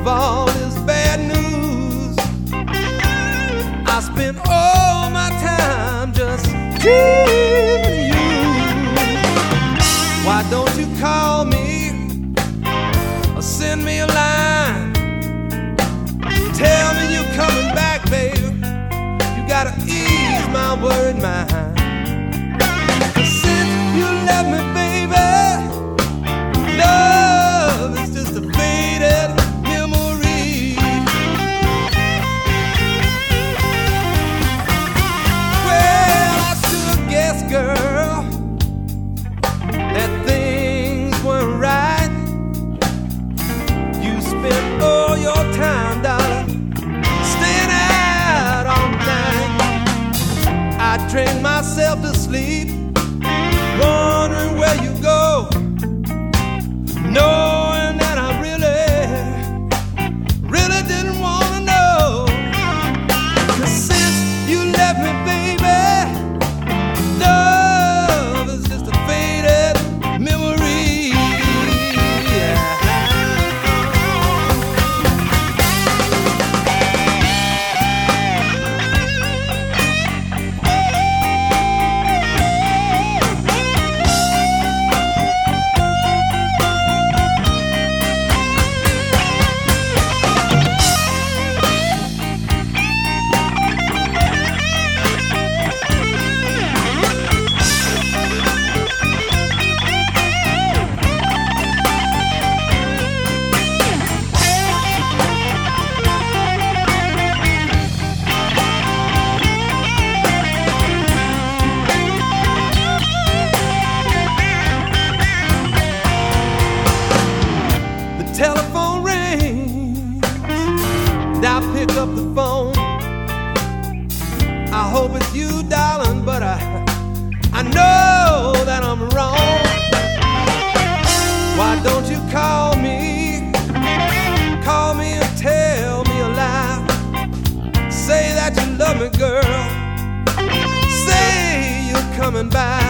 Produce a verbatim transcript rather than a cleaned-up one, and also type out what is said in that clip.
of all this bad news. I spent all my time just dreaming you. Why don't you call me or send me a line? Tell me you're coming back, baby. You gotta ease my worried mind. Since you left me, baby, love is just a faded memory. Well, I should guess, girl, that things weren't right. You spent all your time, darling, staying out all night. I trained myself to sleep, wondering where you go, knowing that I really, really didn't want to know. 'Cause since you left me, baby, love is just a faded memory. Telephone rings, and I pick up the phone. I hope it's you, darling, but I, I know that I'm wrong. Why don't you call me, call me and tell me a lie? Say that you love me, girl, say you're coming back.